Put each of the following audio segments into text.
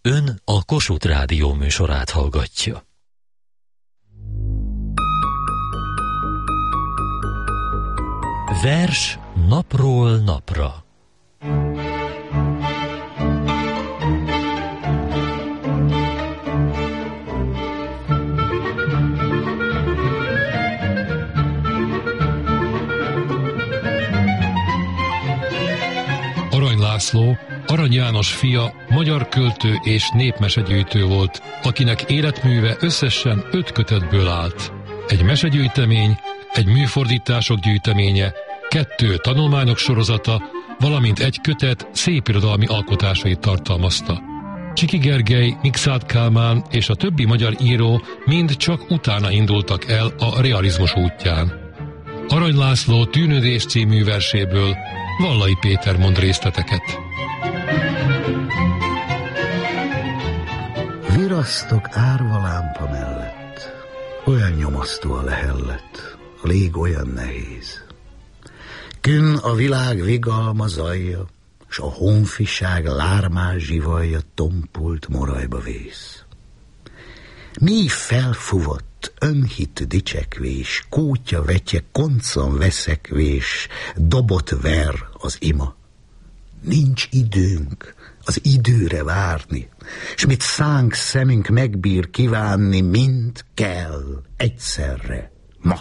Ön a Kossuth Rádió műsorát hallgatja. Vers napról napra. Arany László, Arany János fia, magyar költő és népmesegyűjtő volt, akinek életműve összesen 5 kötetből állt. Egy mesegyűjtemény, egy műfordítások gyűjteménye, 2 tanulmányok sorozata, valamint egy kötet szépirodalmi alkotásait tartalmazta. Csiki Gergely, Mikszáth Kálmán és a többi magyar író mind csak utána indultak el a realizmus útján. Arany László Tűnődés című verséből Vallai Péter mond részleteket. Virasztok árva lámpa mellett, olyan nyomasztó a lehellet, a lég olyan nehéz. Künn a világ vigalma zajja, s a honfiság lármás zsivalja tompult morajba vész. Mi felfúvott, önhit dicsekvés, kútya vetje, koncon veszekvés, dobott ver az ima. Nincs időnk az időre várni, s mit szánk szemünk megbír kívánni, mind kell egyszerre, ma.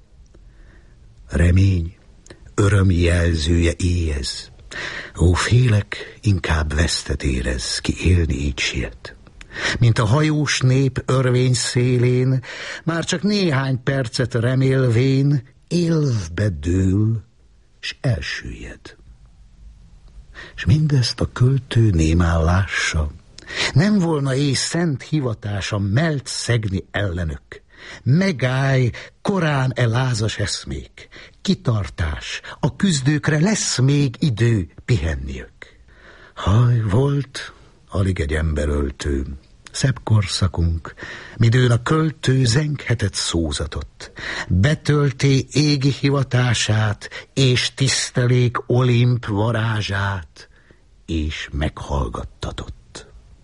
Remény, öröm jelzője éjez, ó, félek, inkább vesztet érez, ki élni így siet. Mint a hajós nép örvény szélén, már csak néhány percet remélvén, élvbe dől, s elsüllyed. S mindezt a költő némán lássa, nem volna éj szent hivatása melt szegni ellenök. Megállj, korán lázas eszmék, kitartás, a küzdőkre lesz még idő pihenniük. Haj, volt alig egy emberöltő, szebb korszakunk, midőn a költő zenghetett szózatot, betölté égi hivatását, és tisztelék Olimp varázsát, és meghallgattatott.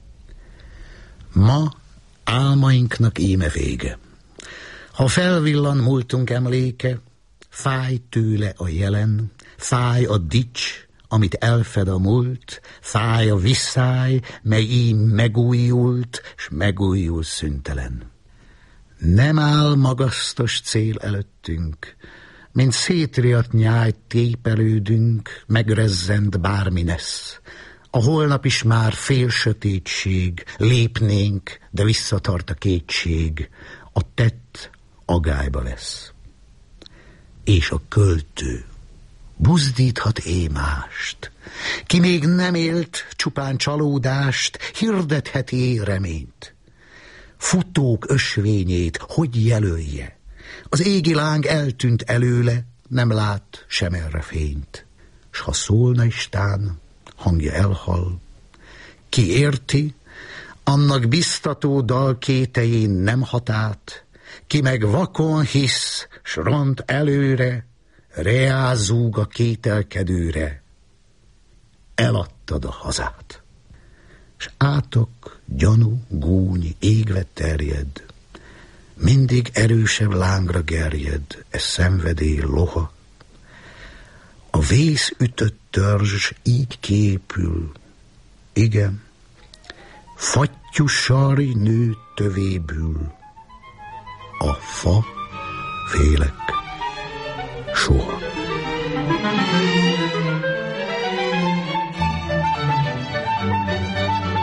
Ma álmainknak íme vége. Ha felvillan múltunk emléke, fáj tőle a jelen, fáj a dics, amit elfed a múlt, fáj a visszáj, mely így megújult, s megújul szüntelen. Nem áll magasztos cél előttünk, mint szétriadt nyájt tépelődünk, megrezzent bármi nesz. A holnap is már fél sötétség, lépnénk, de visszatart a kétség, a tett agályba lesz. És a költő buzdíthat émást, ki még nem élt csupán csalódást, hirdetheti reményt. Futók ösvényét hogy jelölje? Az égi láng eltűnt előle, nem lát sem erre fényt. S ha szólna istán, hangja elhal. Ki érti, annak biztató dal kétején nem hat át, ki meg vakon hisz, s ront előre, reázúg a kételkedőre. Eladtad a hazát. S átok, gyanú, gúny égve terjed, mindig erősebb lángra gerjed, e szenvedély loha. A vész ütött törzs így képül, igen, fattyú sarj nő tövébül, a fa, félek, soha.